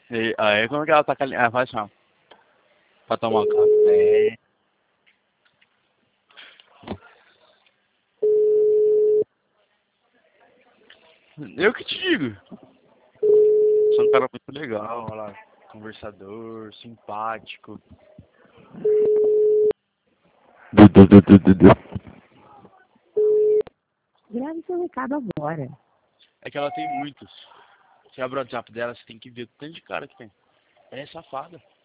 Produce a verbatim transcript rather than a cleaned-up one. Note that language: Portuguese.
E aí, como que ela tá caliente? Ela faz assim, ó. Pra tomar café. Eu que te digo. Sou um cara muito legal, olha lá. Conversador, simpático. Du, du, du, du, du, du. Grave seu recado agora. É que ela tem muitos. Você abre o WhatsApp dela, você tem que ver o tanto de cara que tem. Ela é safada.